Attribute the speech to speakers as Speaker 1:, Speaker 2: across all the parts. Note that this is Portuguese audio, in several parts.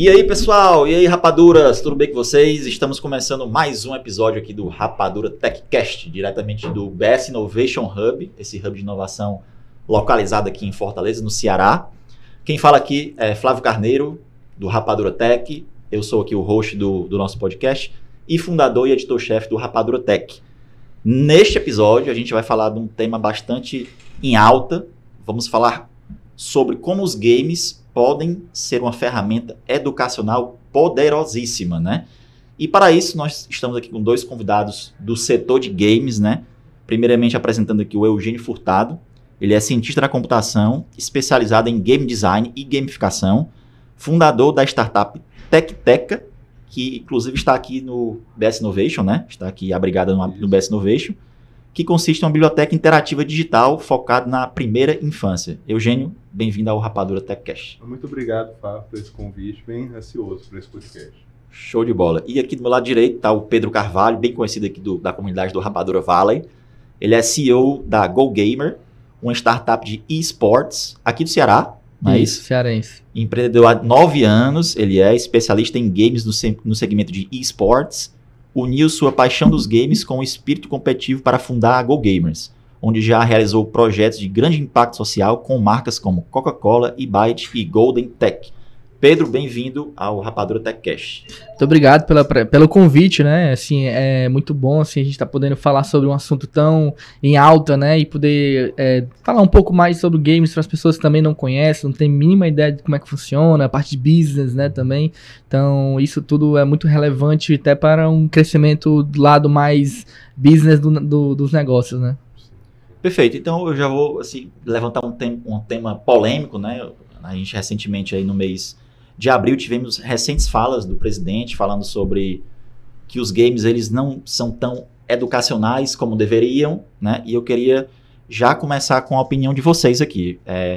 Speaker 1: E aí, pessoal? E aí, rapaduras? Tudo bem com vocês? Estamos começando mais um episódio aqui do Rapadura TechCast, diretamente do BS Innovation Hub, esse hub de inovação localizado aqui em Fortaleza, no Ceará. Quem fala aqui é Flávio Carneiro, do Rapadura Tech. Eu sou aqui o host do nosso podcast e fundador e editor-chefe do Rapadura Tech. Neste episódio, a gente vai falar de um tema bastante em alta. Vamos falar sobre como os games podem ser uma ferramenta educacional poderosíssima, né? E para isso, nós estamos aqui com dois convidados do setor de games, né? Primeiramente, apresentando aqui o Eugênio Furtado. Ele é cientista da computação, especializado em game design e gamificação, fundador da startup TechTeca, que inclusive está aqui no BS Innovation, né? Está aqui abrigada no BS Innovation, que consiste em uma biblioteca interativa digital focada na primeira infância. Eugênio, bem-vindo ao Rapadura TechCast.
Speaker 2: Muito obrigado, Fábio, por esse convite, bem ansioso por esse podcast.
Speaker 1: Show de bola. E aqui do meu lado direito está o Pedro Carvalho, bem conhecido aqui da comunidade do Rapadura Valley. Ele é CEO da GoGamer, uma startup de esports aqui do Ceará, não é isso?
Speaker 3: Cearense.
Speaker 1: Empreendedor há 9 anos, ele é especialista em games no segmento de esports. Uniu sua paixão dos games com o espírito competitivo para fundar a GoGamers, onde já realizou projetos de grande impacto social com marcas como Coca-Cola, eBite e Golden Tech. Pedro, bem-vindo ao Rapadura TechCast.
Speaker 3: Muito obrigado pelo convite, né? Assim, é muito bom assim, a gente estar podendo falar sobre um assunto tão em alta, né? E poder falar um pouco mais sobre games para as pessoas que também não conhecem, não têm a mínima ideia de como é que funciona, a parte de business, né? Também. Então, isso tudo é muito relevante até para um crescimento do lado mais business dos negócios, né?
Speaker 1: Perfeito. Então, eu já vou assim, levantar um tema polêmico, né? A gente recentemente, aí no mês de abril, tivemos recentes falas do presidente falando sobre que os games eles não são tão educacionais como deveriam, né? E eu queria já começar com a opinião de vocês aqui.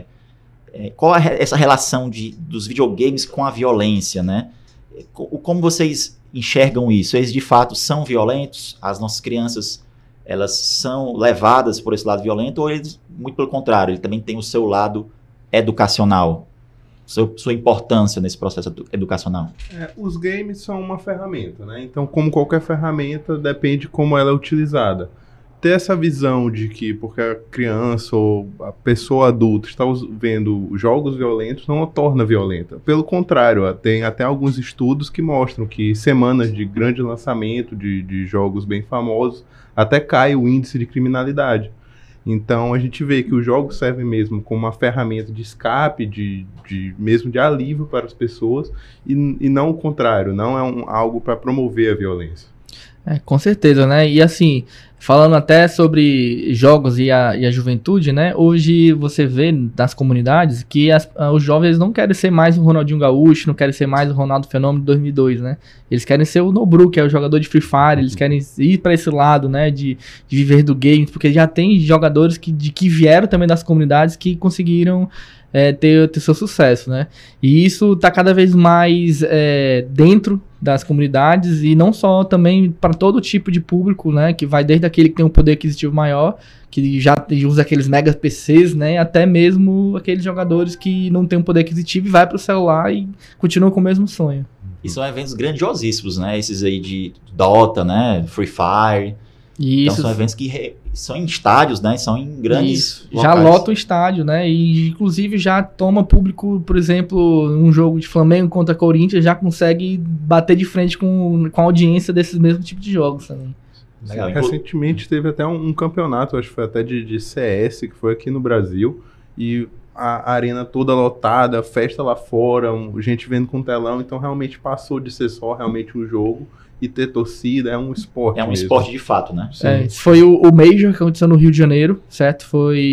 Speaker 1: Qual é essa relação dos videogames com a violência, né? Como vocês enxergam isso? Eles de fato são violentos? As nossas crianças elas são levadas por esse lado violento? Ou eles, muito pelo contrário, ele também tem o seu lado educacional? Sua importância nesse processo educacional?
Speaker 2: Os games são uma ferramenta, né? Então, como qualquer ferramenta, depende como ela é utilizada. Ter essa visão de que porque a criança ou a pessoa adulta está vendo jogos violentos não a torna violenta. Pelo contrário, tem até alguns estudos que mostram que semanas de grande lançamento de jogos bem famosos até cai o índice de criminalidade. Então a gente vê que os jogos servem mesmo como uma ferramenta de escape, mesmo de alívio para as pessoas e não o contrário, não é algo para promover a violência.
Speaker 3: Com certeza, né? E assim, falando até sobre jogos e a juventude, né? Hoje você vê nas comunidades que os jovens não querem ser mais o Ronaldinho Gaúcho, não querem ser mais o Ronaldo Fenômeno de 2002, né? Eles querem ser o Nobru, que é o jogador de Free Fire, eles querem ir para esse lado, né? De viver do game, porque já tem jogadores que vieram também das comunidades que conseguiram ter seu sucesso, né? E isso tá cada vez mais dentro das comunidades e não só também para todo tipo de público, né? Que vai desde aquele que tem um poder aquisitivo maior, que já usa aqueles mega PCs, né? Até mesmo aqueles jogadores que não tem um poder aquisitivo e vai pro celular e continuam com o mesmo sonho.
Speaker 1: E são eventos grandiosíssimos, né? Esses aí de Dota, né? Free Fire.
Speaker 3: Isso.
Speaker 1: Então são eventos que são em estádios, né? São em grandes locais.
Speaker 3: Já lota o estádio, né? E inclusive já toma público, por exemplo, um jogo de Flamengo contra Corinthians, já consegue bater de frente com a audiência desses mesmos tipos de jogos também.
Speaker 2: Legal. Recentemente teve até um campeonato, acho que foi até de CS, que foi aqui no Brasil, e a arena toda lotada, festa lá fora, gente vendo com telão, então realmente passou de ser só realmente um jogo e ter torcida, é um esporte mesmo.
Speaker 1: Esporte de fato, né?
Speaker 3: Foi o Major que aconteceu no Rio de Janeiro, certo?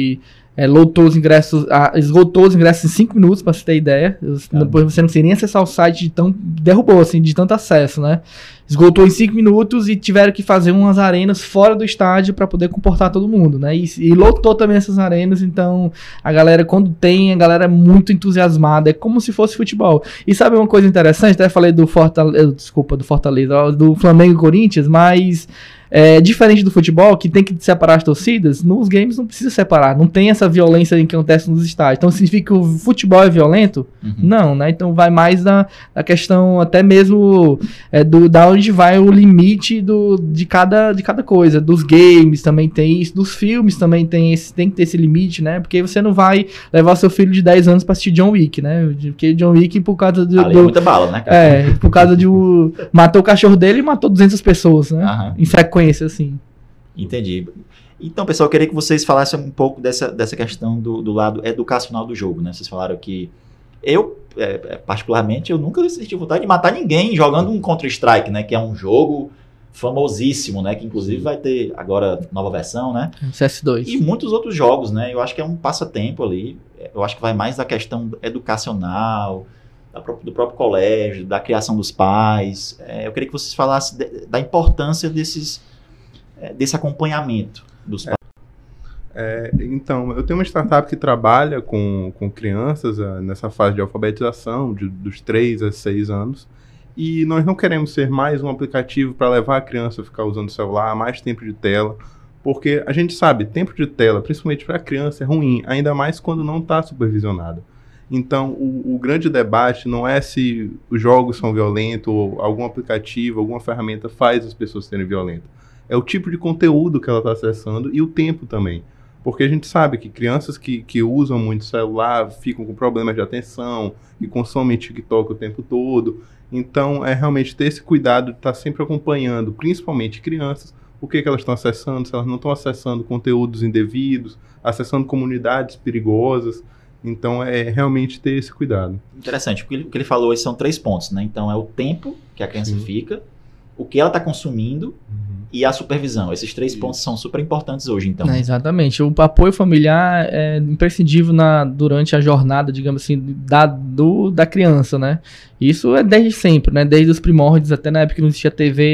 Speaker 3: Lotou os ingressos, esgotou os ingressos em 5 minutos, pra você ter ideia. Depois você não conseguia nem acessar o site, derrubou, assim, de tanto acesso, né? Esgotou em 5 minutos e tiveram que fazer umas arenas fora do estádio para poder comportar todo mundo, né? E lotou também essas arenas, então a galera, quando tem, a galera é muito entusiasmada, é como se fosse futebol. E sabe uma coisa interessante? Até falei do Fortaleza, do Flamengo e Corinthians, mas Diferente do futebol, que tem que separar as torcidas, nos games não precisa separar, não tem essa violência que acontece nos estádios. Então significa que o futebol é violento? Não, né? Então vai mais da questão até mesmo da onde vai o limite de cada coisa. Dos games também tem isso, dos filmes também tem que ter esse limite, né? Porque você não vai levar seu filho de 10 anos pra assistir John Wick, né? Porque John Wick, por causa
Speaker 1: é muita bala, né, cara?
Speaker 3: por causa de matou o cachorro dele e matou 200 pessoas, né? Em frequência, assim.
Speaker 1: Entendi. Então, pessoal, eu queria que vocês falassem um pouco dessa questão do lado educacional do jogo, né? Vocês falaram que eu, particularmente, eu nunca senti vontade de matar ninguém jogando um Counter-Strike, né? Que é um jogo famosíssimo, né? Que inclusive vai ter agora nova versão, né?
Speaker 3: CS2.
Speaker 1: E muitos outros jogos, né? Eu acho que é um passatempo ali. Eu acho que vai mais da questão educacional, do próprio colégio, da criação dos pais. Eu queria que vocês falassem da importância desse acompanhamento dos pais.
Speaker 2: Então, eu tenho uma startup que trabalha com crianças nessa fase de alfabetização, dos 3 a 6 anos. E nós não queremos ser mais um aplicativo para levar a criança a ficar usando o celular, mais tempo de tela, porque a gente sabe, tempo de tela, principalmente para a criança, é ruim, ainda mais quando não está supervisionado. Então, o grande debate não é se os jogos são violentos, ou algum aplicativo, alguma ferramenta faz as pessoas serem violentas. É o tipo de conteúdo que ela está acessando e o tempo também. Porque a gente sabe que crianças que usam muito celular ficam com problemas de atenção, que consomem TikTok o tempo todo. Então, é realmente ter esse cuidado de estar sempre acompanhando, principalmente crianças, o que elas estão acessando, se elas não estão acessando conteúdos indevidos, acessando comunidades perigosas. Então, é realmente ter esse cuidado.
Speaker 1: Interessante, porque o que ele falou aí são 3 pontos, né? Então, é o tempo que a criança fica, o que ela está consumindo e a supervisão. Esses 3 pontos são super importantes hoje, então.
Speaker 3: Exatamente. O apoio familiar é imprescindível durante a jornada, digamos assim, da criança, né? Isso é desde sempre, né? Desde os primórdios, até na época que não existia TV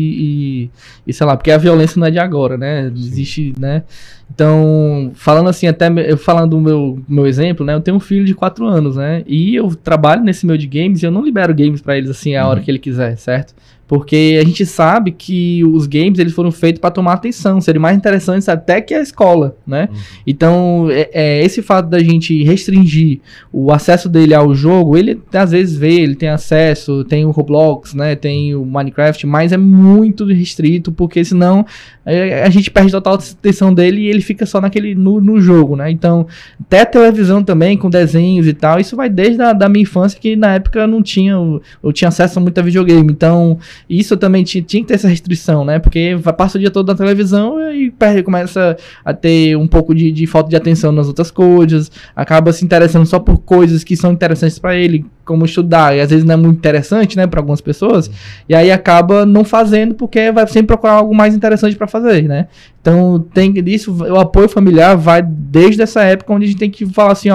Speaker 3: e sei lá, porque a violência não é de agora, né? Existe, né? Então, falando assim, falando do meu exemplo, né? Eu tenho um filho de 4 anos, né? E eu trabalho nesse meio de games e eu não libero games pra eles assim a hora que ele quiser, certo? Porque a gente sabe que os games eles foram feitos para tomar atenção, serem mais interessantes até que a escola, né? Então, esse fato da gente restringir o acesso dele ao jogo, ele às vezes ele tem acesso, tem o Roblox, né? Tem o Minecraft, mas é muito restrito, porque senão a gente perde total atenção dele e ele fica só no jogo, né? Então, até a televisão também, com desenhos e tal, isso vai desde a minha infância, que na época eu tinha acesso a muita videogame, então isso também tinha que ter essa restrição, né? Porque passa o dia todo na televisão e começa a ter um pouco de falta de atenção nas outras coisas, acaba se interessando só por coisas que são interessantes para ele, como estudar, e às vezes não é muito interessante, né, para algumas pessoas, e aí acaba não fazendo porque vai sempre procurar algo mais interessante para fazer, né? Então, o apoio familiar vai desde essa época onde a gente tem que falar assim,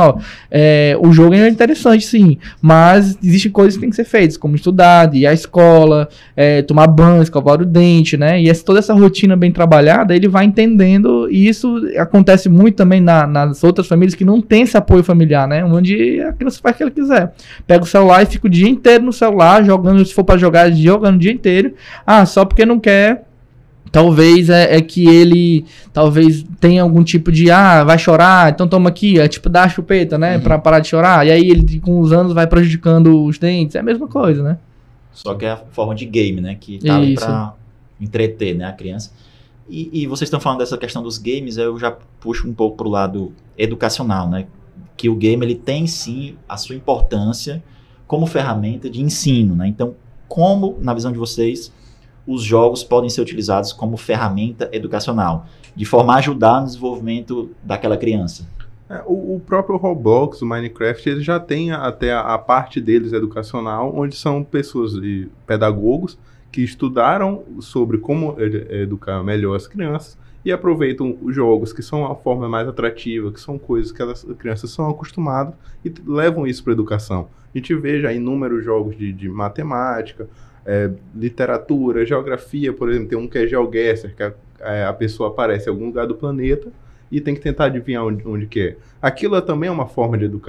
Speaker 3: o jogo é interessante, sim, mas existem coisas que tem que ser feitas, como estudar, ir à escola, tomar banho, escovar o dente, né? E toda essa rotina bem trabalhada, ele vai entendendo, e isso acontece muito também nas outras famílias que não tem esse apoio familiar, né? Onde a criança faz o que ela quiser. Pega o celular e fica o dia inteiro no celular, jogando, se for pra jogar, jogando o dia inteiro. Só porque não quer. Talvez que ele talvez tenha algum tipo de vai chorar, então toma aqui, tipo dá a chupeta, né, pra parar de chorar, e aí ele com os anos vai prejudicando os dentes, é a mesma coisa, né?
Speaker 1: Só que é a forma de game, né, que tá ali pra entreter, né, a criança. E vocês estão falando dessa questão dos games, eu já puxo um pouco pro lado educacional, né, que o game ele tem sim a sua importância como ferramenta de ensino, né, então como, na visão de vocês, os jogos podem ser utilizados como ferramenta educacional, de forma a ajudar no desenvolvimento daquela criança?
Speaker 2: O próprio Roblox, o Minecraft, eles já tem até a parte deles educacional, onde são pessoas e pedagogos que estudaram sobre como educar melhor as crianças e aproveitam os jogos, que são a forma mais atrativa, que são coisas que as crianças são acostumadas e levam isso para a educação. A gente vê já inúmeros jogos de matemática, literatura, geografia, por exemplo, tem um que é GeoGuessr, que a pessoa aparece em algum lugar do planeta e tem que tentar adivinhar onde que é. Aquilo também é uma forma de educar.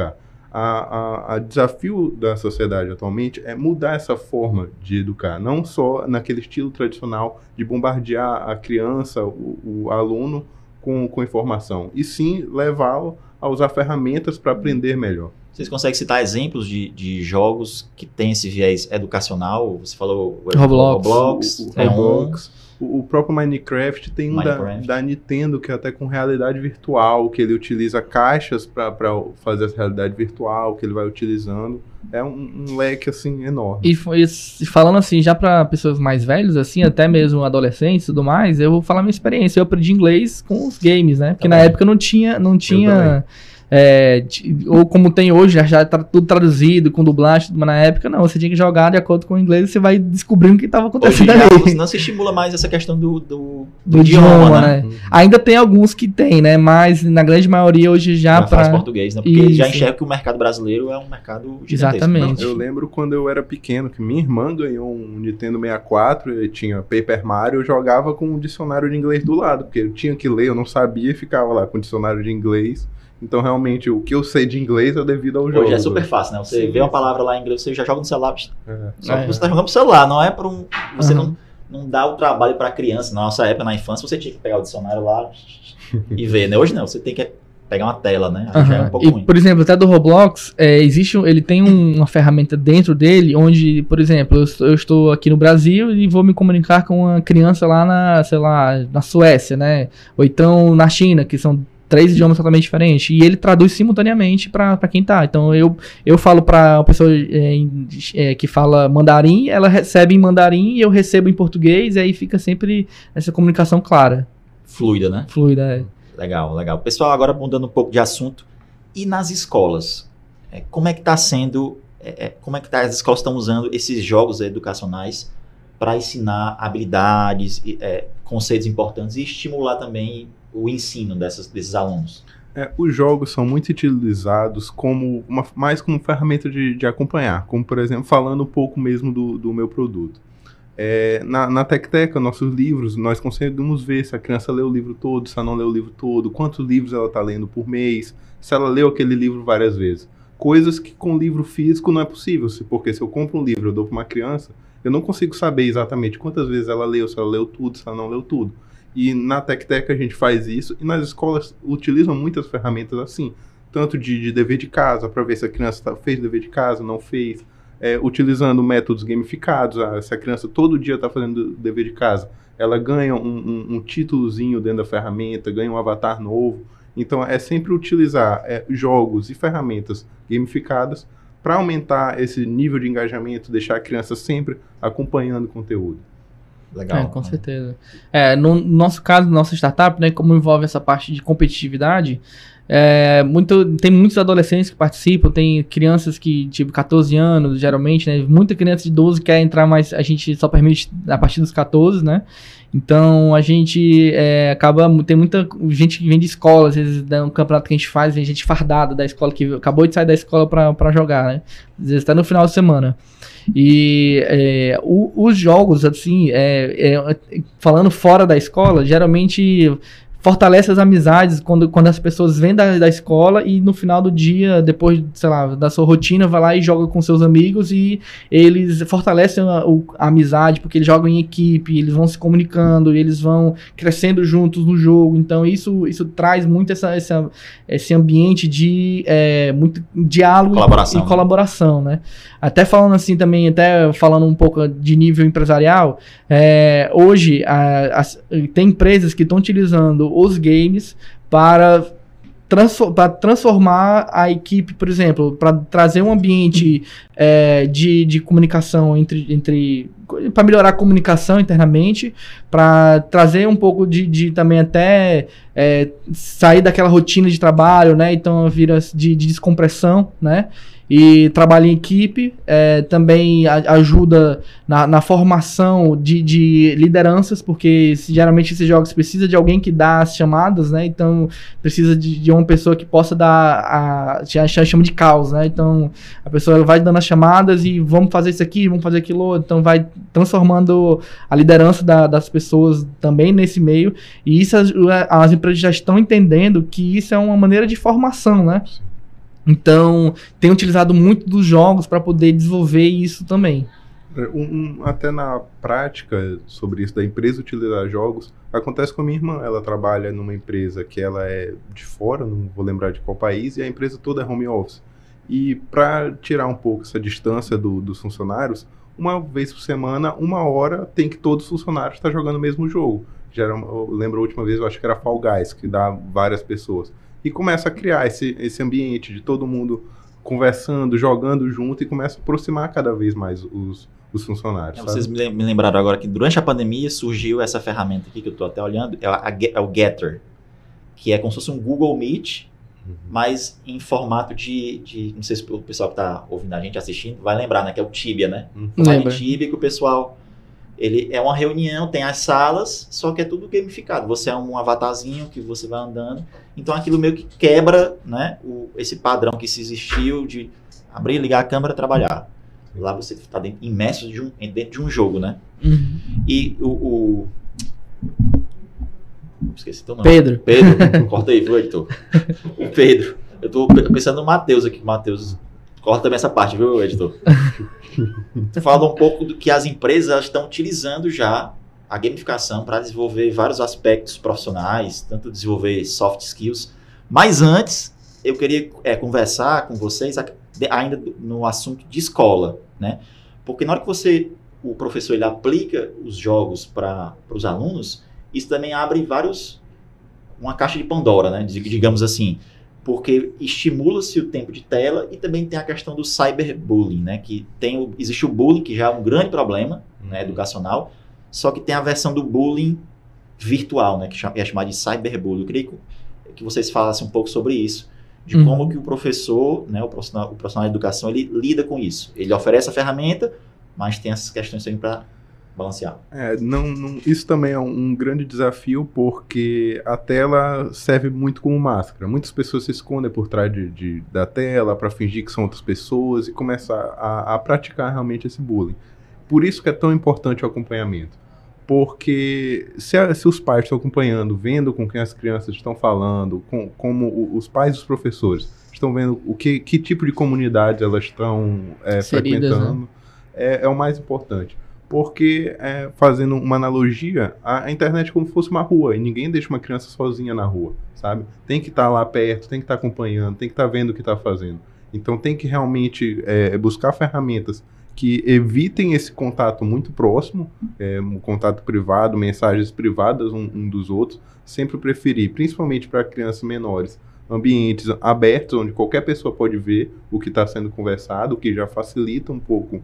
Speaker 2: A desafio da sociedade atualmente é mudar essa forma de educar, não só naquele estilo tradicional de bombardear a criança, o aluno com informação, e sim levá-lo a usar ferramentas para aprender melhor.
Speaker 1: Vocês conseguem citar exemplos de jogos que têm esse viés educacional? Você falou
Speaker 3: Roblox.
Speaker 2: Roblox. O próprio Minecraft tem da Nintendo, que é até com realidade virtual, que ele utiliza caixas para fazer essa realidade virtual, que ele vai utilizando. É um leque, assim, enorme.
Speaker 3: E falando assim, já para pessoas mais velhas, assim, até mesmo adolescentes e tudo mais, eu vou falar minha experiência. Eu aprendi inglês com os games, né? Porque na época não tinha ou como tem hoje, já tá tudo traduzido, com dublagem, mas na época não, você tinha que jogar de acordo com o inglês e você vai descobrindo o que estava acontecendo ali.
Speaker 1: Não se estimula mais essa questão do
Speaker 3: idioma, né? Ainda tem alguns que tem, né? Mas na grande maioria hoje já
Speaker 1: faz português, né? Porque já enxerga que o mercado brasileiro é um mercado gigantesco.
Speaker 3: Exatamente.
Speaker 2: Não, eu lembro quando eu era pequeno, que minha irmã ganhou um Nintendo 64, e tinha Paper Mario, eu jogava com um dicionário de inglês do lado, porque eu tinha que ler, eu não sabia, e ficava lá com o dicionário de inglês. Então, realmente, o que eu sei de inglês é devido ao jogo.
Speaker 1: Hoje é super fácil, né? Você vê uma palavra lá em inglês, você já joga no celular. Só que você tá jogando no celular, não é para você não dá o trabalho para a criança. Na nossa época, na infância, você tinha que pegar o dicionário lá e ver, né? Hoje não, você tem que pegar uma tela, né? Já é um pouco ruim.
Speaker 3: Por exemplo, até do Roblox, ele tem uma ferramenta dentro dele, onde, por exemplo, eu estou aqui no Brasil e vou me comunicar com uma criança lá na Suécia, né? Ou então na China, que são 3 idiomas totalmente diferentes, e ele traduz simultaneamente para quem tá. Então eu falo para uma pessoa que fala mandarim, ela recebe em mandarim e eu recebo em português, e aí fica sempre essa comunicação clara.
Speaker 1: Fluida, né?
Speaker 3: Fluida, é.
Speaker 1: Legal, legal. Pessoal, agora mudando um pouco de assunto, e nas escolas? Como é que está sendo, como é que as escolas estão usando esses jogos educacionais para ensinar habilidades, conceitos importantes e estimular também o ensino desses alunos?
Speaker 2: Os jogos são muito utilizados mais como ferramenta de acompanhar, como, por exemplo, falando um pouco mesmo do meu produto. Na Tecteca, nossos livros, nós conseguimos ver se a criança leu o livro todo, se ela não leu o livro todo, quantos livros ela está lendo por mês, se ela leu aquele livro várias vezes. Coisas que com livro físico não é possível, porque se eu compro um livro e eu dou para uma criança, eu não consigo saber exatamente quantas vezes ela leu, se ela leu tudo, se ela não leu tudo. E na Tecteca a gente faz isso, e nas escolas utilizam muitas ferramentas assim, tanto de dever de casa, para ver se a criança fez dever de casa, não fez, utilizando métodos gamificados. Se a criança todo dia está fazendo dever de casa, ela ganha um títulozinho dentro da ferramenta, ganha um avatar novo. Então é sempre utilizar jogos e ferramentas gamificadas para aumentar esse nível de engajamento, deixar a criança sempre acompanhando o conteúdo.
Speaker 1: Legal.
Speaker 3: Com certeza. No nosso caso, nossa startup, né, como envolve essa parte de competitividade, tem muitos adolescentes que participam, tem crianças que, tipo, 14 anos, geralmente, né, muita criança de 12 quer entrar, mas a gente só permite a partir dos 14, né, então a gente tem muita gente que vem de escola, às vezes dá um campeonato que a gente faz, vem gente fardada da escola, que acabou de sair da escola pra jogar, né, às vezes até no final de semana. E os jogos, assim, falando fora da escola, geralmente fortalece as amizades quando as pessoas vêm da escola e no final do dia, depois, sei lá, da sua rotina, vai lá e joga com seus amigos, e eles fortalecem a amizade, porque eles jogam em equipe, eles vão se comunicando, eles vão crescendo juntos no jogo. Então isso traz muito esse ambiente de muito diálogo e colaboração, né? Até falando assim também, falando um pouco de nível empresarial, hoje tem empresas que estão utilizando os games para transformar a equipe, por exemplo, para trazer um ambiente de comunicação para melhorar a comunicação internamente, para trazer um pouco de também até sair daquela rotina de trabalho, né? Então vira de descompressão, né? E trabalho em equipe, também ajuda na formação de lideranças, porque geralmente esses jogos precisa de alguém que dá as chamadas, né? Então precisa de uma pessoa que possa dar chama de caos, né? Então a pessoa vai dando as chamadas e vamos fazer isso aqui, vamos fazer aquilo outro, então vai transformando a liderança das pessoas também nesse meio, e isso as empresas já estão entendendo que isso é uma maneira de formação, né? Então, tem utilizado muito dos jogos para poder desenvolver isso também.
Speaker 2: Até na prática sobre isso da empresa utilizar jogos, acontece com a minha irmã. Ela trabalha numa empresa que ela é de fora, não vou lembrar de qual país, e a empresa toda é home office. E para tirar um pouco essa distância dos funcionários, uma vez por semana, 1 hora, tem que todos os funcionários estar jogando o mesmo jogo. Eu lembro a última vez, eu acho que era Fall Guys, que dá várias pessoas. E começa a criar esse ambiente de todo mundo conversando, jogando junto, e começa a aproximar cada vez mais os funcionários.
Speaker 1: Vocês me lembraram agora que durante a pandemia surgiu essa ferramenta aqui que eu estou até olhando, é o Getter, que é como se fosse um Google Meet, mas em formato de não sei se o pessoal que está ouvindo a gente, assistindo, vai lembrar, né, que é o Tibia, né? O Tibia que o pessoal, ele é uma reunião, tem as salas, só que é tudo gamificado. Você é um avatarzinho que você vai andando, então aquilo meio que quebra, né, esse padrão que se existiu de abrir, ligar a câmera e trabalhar. Lá você está imerso dentro de um jogo, né? E esqueci teu nome.
Speaker 3: Pedro,
Speaker 1: corta aí, viu, editor? O Pedro. Eu tô pensando no Matheus aqui. Matheus, corta também essa parte, viu, editor? Fala um pouco do que as empresas estão utilizando já a gamificação para desenvolver vários aspectos profissionais, tanto desenvolver soft skills. Mas antes, eu queria conversar com vocês ainda no assunto de escola, né? Porque na hora que o professor ele aplica os jogos para os alunos, isso também abre uma caixa de Pandora, né? Digamos assim, porque estimula-se o tempo de tela e também tem a questão do cyberbullying, né? Que existe o bullying, que já é um grande problema, né, educacional, só que tem a versão do bullying virtual, né, que é chamado de cyberbullying. Eu queria que vocês falassem um pouco sobre isso, de como que o professor, né, o profissional de educação, ele lida com isso. Ele oferece a ferramenta, mas tem essas questões também para balancear.
Speaker 2: Isso também é um grande desafio, porque a tela serve muito como máscara. Muitas pessoas se escondem por trás da tela para fingir que são outras pessoas e começam a praticar realmente esse bullying. Por isso que é tão importante o acompanhamento. Porque se os pais estão acompanhando, vendo com quem as crianças estão falando, como os pais e os professores estão vendo que tipo de comunidade elas estão frequentando, né? É o mais importante. Porque, fazendo uma analogia, a internet é como se fosse uma rua, e ninguém deixa uma criança sozinha na rua, sabe? Tem que estar lá perto, tem que estar acompanhando, tem que estar vendo o que está fazendo. Então tem que realmente buscar ferramentas que evitem esse contato muito próximo, um contato privado, mensagens privadas um dos outros, sempre preferir, principalmente para crianças menores, ambientes abertos, onde qualquer pessoa pode ver o que está sendo conversado, o que já facilita um pouco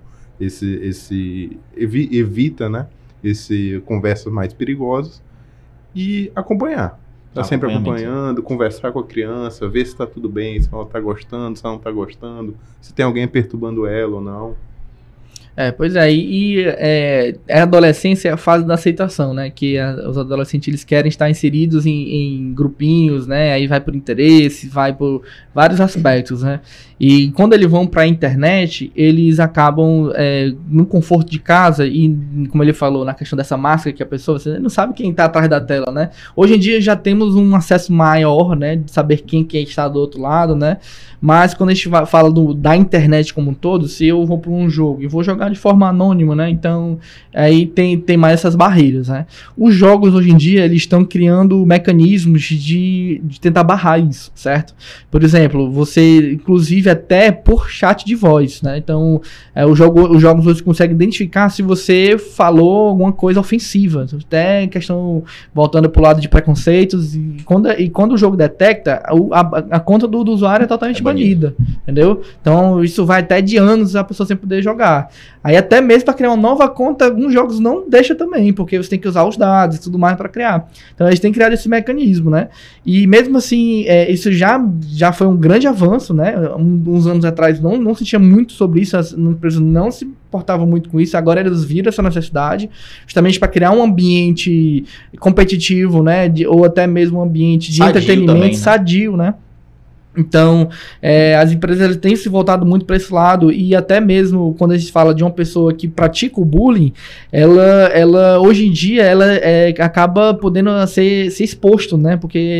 Speaker 2: evita, né, conversas mais perigosas, e acompanhar. Tá sempre acompanhando, conversar com a criança, ver se está tudo bem, se ela está gostando, se ela não está gostando, se tem alguém perturbando ela ou não.
Speaker 3: Pois é, a adolescência é a fase da aceitação, né, que os adolescentes eles querem estar inseridos em grupinhos, né, aí vai por interesse, vai por vários aspectos, né, e quando eles vão para a internet, eles acabam no conforto de casa e, como ele falou, na questão dessa máscara que a pessoa, você não sabe quem está atrás da tela, né, hoje em dia já temos um acesso maior, né, de saber quem está do outro lado, né, mas quando a gente fala da internet como um todo, se eu vou para um jogo e vou jogar de forma anônima, né? Então, aí tem mais essas barreiras, né? Os jogos, hoje em dia, eles estão criando mecanismos de tentar barrar isso, certo? Por exemplo, você, inclusive, até por chat de voz, né? Então, os jogos hoje conseguem identificar se você falou alguma coisa ofensiva. Até questão, voltando pro lado de preconceitos, e quando o jogo detecta, a conta do usuário é totalmente banida, entendeu? Então, isso vai até de anos a pessoa sem poder jogar. Aí até mesmo para criar uma nova conta, alguns jogos não deixa também, porque você tem que usar os dados e tudo mais para criar. Então eles têm criado esse mecanismo, né? E mesmo assim, isso já foi um grande avanço, né? Uns anos atrás não se tinha muito sobre isso, as empresas não se importavam muito com isso, agora eles viram essa necessidade, justamente para criar um ambiente competitivo, né? Ou até mesmo um ambiente de entretenimento também, né? Sadio, né? Então, as empresas têm se voltado muito para esse lado, e até mesmo quando a gente fala de uma pessoa que pratica o bullying, ela hoje em dia ela acaba podendo ser exposto, né? Porque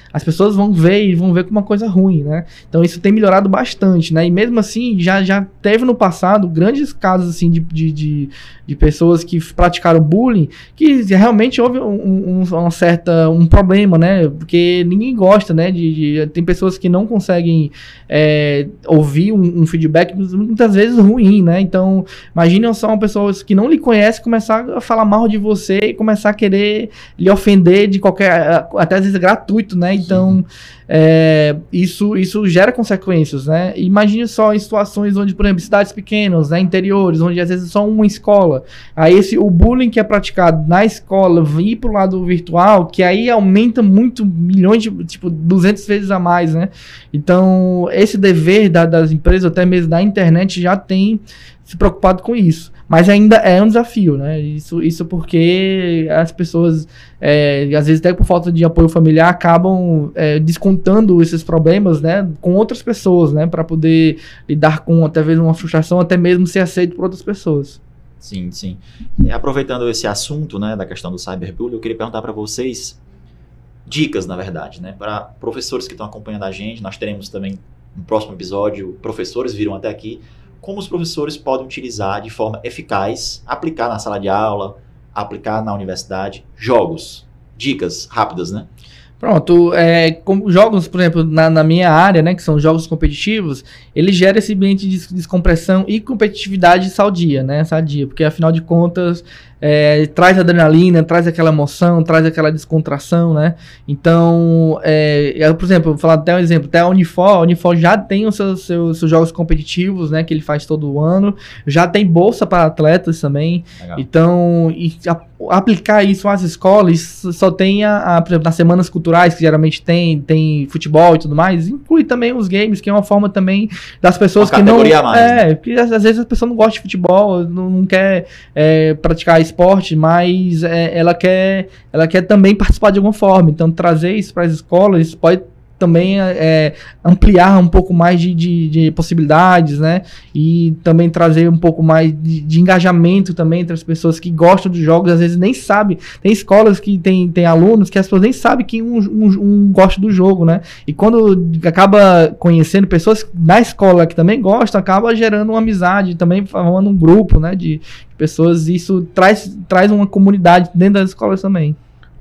Speaker 3: as pessoas vão ver como uma coisa ruim, né? Então isso tem melhorado bastante, né? E mesmo assim, já teve no passado grandes casos assim de pessoas que praticaram bullying, que realmente houve um problema, né? Porque ninguém gosta, né? Tem pessoas que não conseguem ouvir um feedback muitas vezes ruim, né? Então, imagine só uma pessoa que não lhe conhece começar a falar mal de você e começar a querer lhe ofender de qualquer, até às vezes gratuito, né? Então, isso gera consequências, né? Imagine só em situações onde, por exemplo, cidades pequenas, né, interiores, onde às vezes só uma escola, aí o bullying que é praticado na escola vir pro lado virtual, que aí aumenta muito, milhões de, 200 vezes a mais, né? Então, esse dever das empresas, até mesmo da internet, já tem se preocupado com isso. Mas ainda é um desafio, né? Isso porque as pessoas, às vezes até por falta de apoio familiar, acabam descontando esses problemas, né, com outras pessoas, né? Para poder lidar com até mesmo uma frustração, até mesmo ser aceito por outras pessoas.
Speaker 1: Sim, sim. Aproveitando esse assunto, né, da questão do cyberbullying, eu queria perguntar para vocês dicas, na verdade, né? Para professores que estão acompanhando a gente, nós teremos também no próximo episódio, professores viram até aqui, como os professores podem utilizar de forma eficaz, aplicar na sala de aula, aplicar na universidade, jogos, dicas rápidas, né?
Speaker 3: Pronto, como jogos, por exemplo, na minha área, né, que são jogos competitivos, ele gera esse ambiente de descompressão e competitividade sadia, né, porque afinal de contas traz adrenalina, traz aquela emoção, traz aquela descontração, né? Então, por exemplo, vou falar até um exemplo, até a Unifor já tem os seus jogos competitivos, né, que ele faz todo ano, já tem bolsa para atletas também. Legal. Então, aplicar isso às escolas, só tem por exemplo, nas semanas culturais, que geralmente tem futebol e tudo mais, inclui também os games, que é uma forma também das pessoas que não... Mais, né? Porque às vezes a pessoa não gosta de futebol, não quer praticar esporte, mas ela quer também participar de alguma forma. Então, trazer isso para as escolas pode também ampliar um pouco mais de possibilidades, né? E também trazer um pouco mais de engajamento também entre as pessoas que gostam de jogos, às vezes nem sabem. Tem escolas que tem alunos que as pessoas nem sabem que um gosta do jogo, né? E quando acaba conhecendo pessoas na escola que também gostam, acaba gerando uma amizade, também formando um grupo, né, de pessoas. Isso traz uma comunidade dentro das escolas também.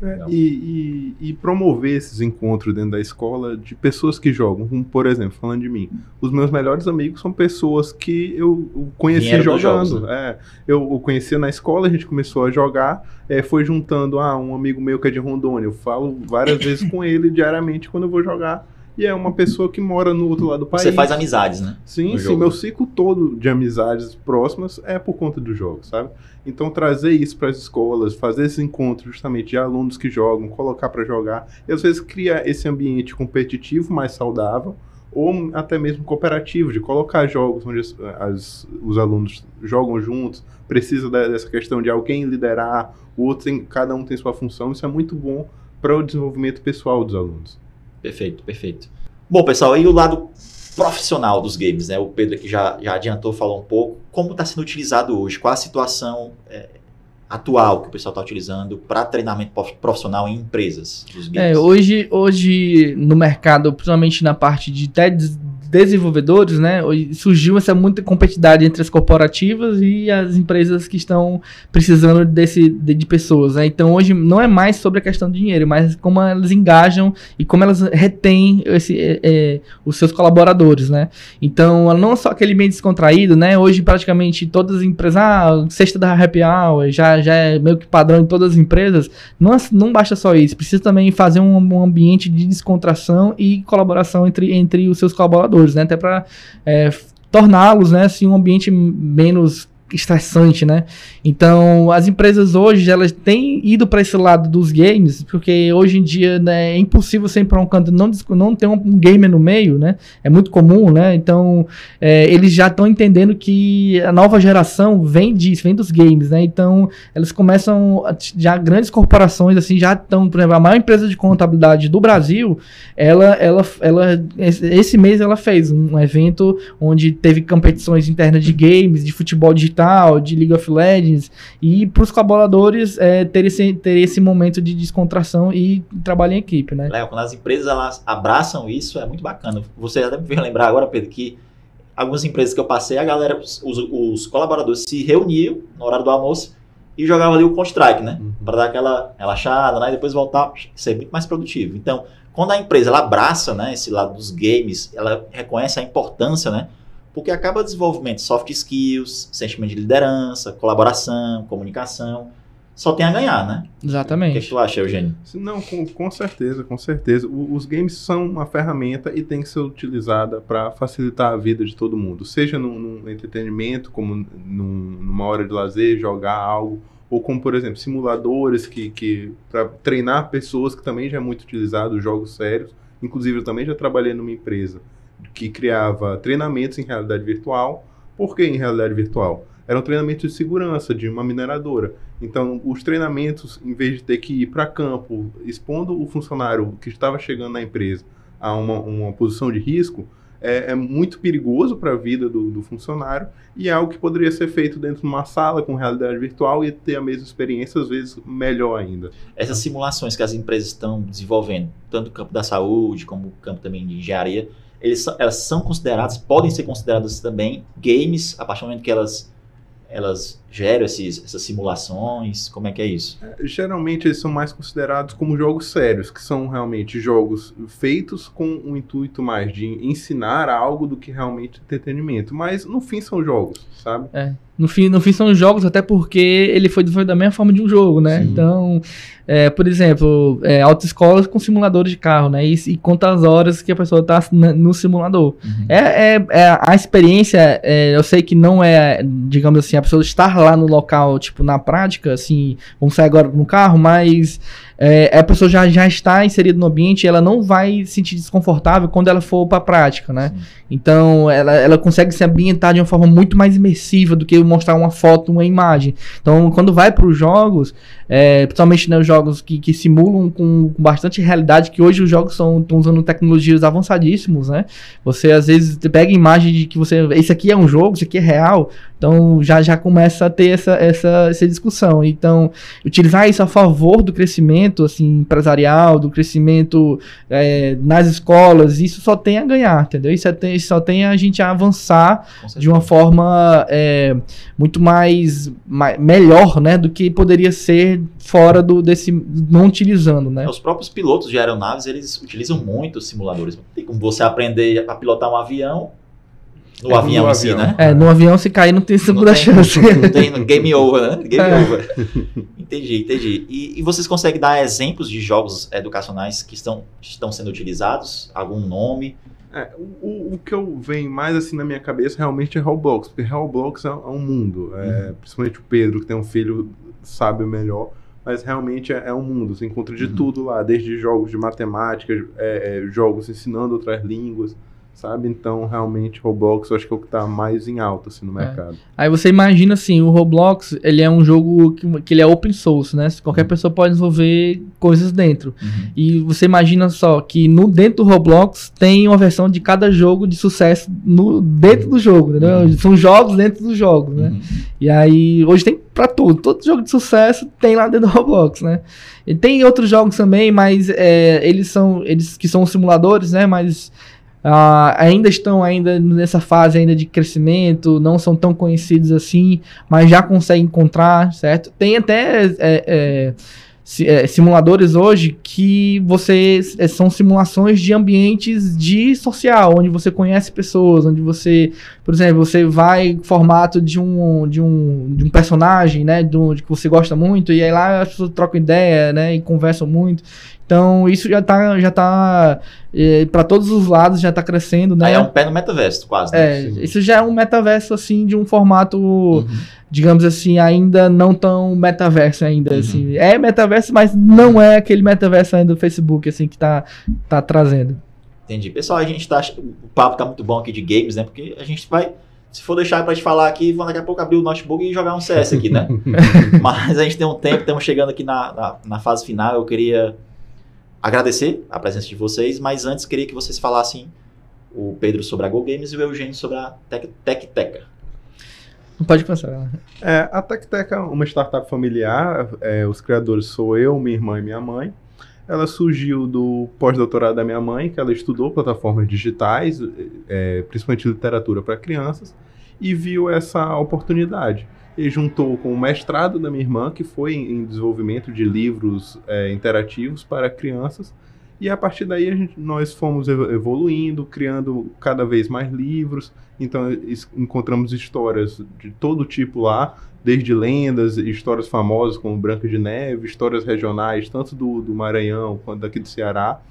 Speaker 2: E promover esses encontros dentro da escola de pessoas que jogam, como por exemplo, falando de mim, os meus melhores amigos são pessoas que eu conheci jogando. Jogos, né? Eu conheci na escola, a gente começou a jogar, foi juntando um amigo meu que é de Rondônia, eu falo várias vezes com ele diariamente quando eu vou jogar. E é uma pessoa que mora no outro lado do país.
Speaker 1: Você faz amizades, né?
Speaker 2: Sim, meu ciclo todo de amizades próximas é por conta do jogo, sabe? Então trazer isso para as escolas, fazer esse encontro justamente de alunos que jogam, colocar para jogar, e às vezes criar esse ambiente competitivo mais saudável, ou até mesmo cooperativo, de colocar jogos onde os alunos jogam juntos, precisa dessa questão de alguém liderar, cada um tem sua função, isso é muito bom para o desenvolvimento pessoal dos alunos.
Speaker 1: Perfeito, perfeito. Bom, pessoal, aí o lado profissional dos games, né? O Pedro aqui já adiantou, falou um pouco. Como está sendo utilizado hoje? Qual a situação atual que o pessoal está utilizando para treinamento profissional em empresas dos games?
Speaker 3: Hoje no mercado, principalmente na parte de desenvolvedores, né, surgiu essa muita competitividade entre as corporativas e as empresas que estão precisando de pessoas, né? Então hoje não é mais sobre a questão de dinheiro, mas como elas engajam e como elas retêm os seus colaboradores, né? Então não é só aquele meio descontraído, né? Hoje praticamente todas as empresas, sexta da happy hour, já é meio que padrão em todas as empresas. Não basta só isso, precisa também fazer um ambiente de descontração e colaboração entre os seus colaboradores, né, até para torná-los, né, assim, um ambiente menos estressante, né? Então, as empresas hoje, elas têm ido para esse lado dos games, porque hoje em dia, né, é impossível sempre para um canto não ter um gamer no meio, né? É muito comum, né? Então, eles já estão entendendo que a nova geração vem dos games, né? Então, elas começam, já grandes corporações, assim, já estão, por exemplo, a maior empresa de contabilidade do Brasil, esse mês ela fez um evento onde teve competições internas de games, de futebol digital, digital, de League of Legends, e para os colaboradores ter esse momento de descontração e trabalho em equipe, né?
Speaker 1: Léo, quando as empresas elas abraçam isso, é muito bacana. Você até me veio lembrar agora, Pedro, que algumas empresas que eu passei, a galera, os colaboradores se reuniam no horário do almoço e jogavam ali o Counter-Strike, né? Para dar aquela relaxada, né? E depois voltar, ser muito mais produtivo. Então, quando a empresa ela abraça, né, esse lado dos games, ela reconhece a importância, né? Porque acaba o desenvolvimento de soft skills, sentimento de liderança, colaboração, comunicação. Só tem a ganhar, né?
Speaker 3: Exatamente.
Speaker 1: O que tu acha, Eugênio?
Speaker 2: Não, com certeza, com certeza. Os games são uma ferramenta e tem que ser utilizada para facilitar a vida de todo mundo. Seja num entretenimento, como numa hora de lazer, jogar algo, ou como, por exemplo, simuladores que para treinar pessoas, que também já é muito utilizado, jogos sérios. Inclusive, eu também já trabalhei numa empresa que criava treinamentos em realidade virtual. Por que em realidade virtual? Eram treinamentos de segurança de uma mineradora. Então, os treinamentos, em vez de ter que ir para campo, expondo o funcionário que estava chegando na empresa a uma posição de risco, é muito perigoso para a vida do funcionário e é algo que poderia ser feito dentro de uma sala com realidade virtual e ter a mesma experiência, às vezes melhor ainda.
Speaker 1: Essas simulações que as empresas estão desenvolvendo, tanto no campo da saúde como no campo também de engenharia, elas são consideradas, podem ser consideradas também games, a partir do momento que elas geram essas simulações? Como é que é isso?
Speaker 2: Geralmente eles são mais considerados como jogos sérios, que são realmente jogos feitos com o intuito mais de ensinar algo do que realmente entretenimento. Mas no fim são jogos, sabe?
Speaker 3: No fim são jogos, até porque ele foi desenvolvido da mesma forma de um jogo, né? Sim. Então, por exemplo, autoescolas com simuladores de carro, né? E quantas horas que a pessoa está no simulador. Uhum. A experiência, eu sei que não é, digamos assim, a pessoa estar lá no local, tipo, na prática, assim, vamos sair agora no carro, mas a pessoa já está inserida no ambiente e ela não vai se sentir desconfortável quando ela for para a prática, né? Sim. Então, ela consegue se ambientar de uma forma muito mais imersiva do que mostrar uma foto, uma imagem. Então, quando vai para os jogos, principalmente, né, os jogos que simulam com bastante realidade, que hoje os jogos estão usando tecnologias avançadíssimos, né? Você, às vezes, pega a imagem de que esse aqui é um jogo, isso aqui é real, então já começa a ter essa discussão. Então, utilizar isso a favor do crescimento assim, empresarial, do crescimento nas escolas, isso só tem a ganhar, entendeu? Isso só tem a gente a avançar de uma forma muito melhor, né, do que poderia ser fora desse não utilizando, né?
Speaker 1: Os próprios pilotos de aeronaves, eles utilizam muito os simuladores. Tem como você aprender a pilotar um avião no avião em si, né?
Speaker 3: No avião, se cair, não tem segunda chance.
Speaker 1: Não tem game over, né? Game over. Entendi. E vocês conseguem dar exemplos de jogos educacionais que estão sendo utilizados? Algum nome?
Speaker 2: O que eu venho mais assim na minha cabeça realmente é Roblox, porque Roblox é um mundo. Principalmente o Pedro, que tem um filho, sabe melhor, mas realmente é um mundo. Você encontra de tudo lá, desde jogos de matemática, jogos ensinando outras línguas, sabe? Então, realmente, Roblox eu acho que é o que está mais em alta assim, no mercado. Aí
Speaker 3: você imagina assim, o Roblox, ele é um jogo que ele é open source, né? Qualquer pessoa pode desenvolver coisas dentro. E você imagina só que dentro do Roblox tem uma versão de cada jogo de sucesso dentro do jogo, entendeu? São jogos dentro dos jogos, né? E aí, hoje tem pra tudo. Todo jogo de sucesso tem lá dentro do Roblox, né? E tem outros jogos também, mas eles que são simuladores, né? Mas ainda estão nessa fase ainda de crescimento, não são tão conhecidos assim, mas já conseguem encontrar, certo? Tem até simuladores hoje que são simulações de ambientes de social, onde você conhece pessoas, onde você, por exemplo, você vai em formato de um personagem, né, de que você gosta muito, e aí lá as pessoas trocam ideia, né, e conversam muito. Então, isso já tá para todos os lados, já tá crescendo, né?
Speaker 1: Aí é um pé no metaverso, quase, né?
Speaker 3: Isso já é um metaverso, assim, de um formato, digamos assim, ainda não tão metaverso ainda, assim. É metaverso, mas não é aquele metaverso ainda do Facebook, assim, que tá trazendo.
Speaker 1: Entendi. Pessoal, o papo tá muito bom aqui de games, né? Porque a gente vai... Se for deixar pra gente falar aqui, vamos daqui a pouco abrir o notebook e jogar um CS aqui, né? Mas a gente tem um tempo, estamos chegando aqui na fase final. Eu queria agradecer a presença de vocês, mas antes queria que vocês falassem, o Pedro sobre a Go Games e o Eugênio sobre a Tech Teca.
Speaker 3: Não pode começar.
Speaker 2: A TecTec é uma startup familiar, os criadores sou eu, minha irmã e minha mãe. Ela surgiu do pós-doutorado da minha mãe, que ela estudou plataformas digitais, principalmente literatura para crianças, e viu essa oportunidade. E juntou com o mestrado da minha irmã, que foi em desenvolvimento de livros interativos para crianças, e a partir daí nós fomos evoluindo, criando cada vez mais livros. Então encontramos histórias de todo tipo lá, desde lendas, histórias famosas como Branca de Neve, histórias regionais, tanto do Maranhão quanto daqui do Ceará.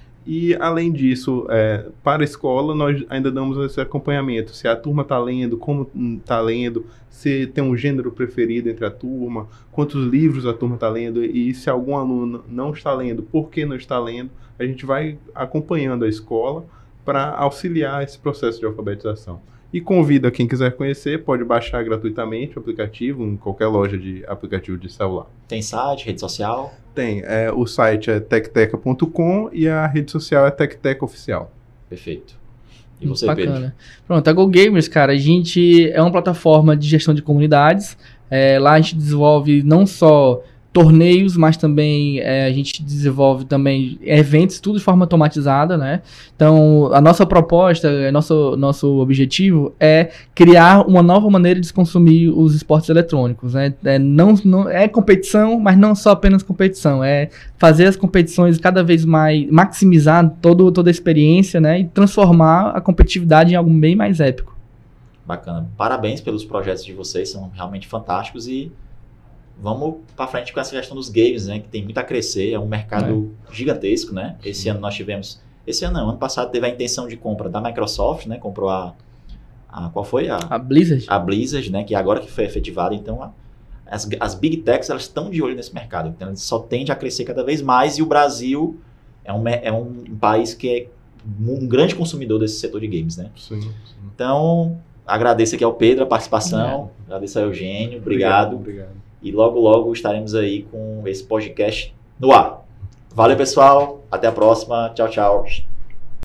Speaker 2: E, além disso, para a escola, nós ainda damos esse acompanhamento. Se a turma está lendo, como está lendo, se tem um gênero preferido entre a turma, quantos livros a turma está lendo, e se algum aluno não está lendo, por que não está lendo, a gente vai acompanhando a escola para auxiliar esse processo de alfabetização. E convido a quem quiser conhecer, pode baixar gratuitamente o aplicativo em qualquer loja de aplicativo de celular.
Speaker 1: Tem site, rede social?
Speaker 2: Tem. O site é tecteca.com e a rede social é TecTeca Oficial.
Speaker 1: Perfeito. E você,
Speaker 3: Bacana.
Speaker 1: Pedro?
Speaker 3: Pronto, a Go Gamers, cara, a gente é uma plataforma de gestão de comunidades. Lá a gente desenvolve não só torneios, mas também a gente desenvolve também eventos, tudo de forma automatizada, né? Então, a nossa proposta, nosso objetivo é criar uma nova maneira de se consumir os esportes eletrônicos, né? Não é competição, mas não só apenas competição, é fazer as competições cada vez mais, maximizar toda a experiência, né? E transformar a competitividade em algo bem mais épico.
Speaker 1: Bacana. Parabéns pelos projetos de vocês, são realmente fantásticos e vamos para frente com essa questão dos games, né? Que tem muito a crescer, é um mercado gigantesco, né? Esse ano nós tivemos... Esse ano não, ano passado teve a intenção de compra da Microsoft, né? Comprou qual foi?
Speaker 3: A Blizzard.
Speaker 1: A Blizzard, né? Que agora que foi efetivada, então as Big Techs, elas estão de olho nesse mercado. Então, ele só tende a crescer cada vez mais e o Brasil é um país que é um grande consumidor desse setor de games, né?
Speaker 2: Sim.
Speaker 1: Então, agradeço aqui ao Pedro a participação, agradeço ao Eugênio, obrigado. E logo, logo estaremos aí com esse podcast no ar. Valeu, pessoal. Até a próxima. Tchau, tchau.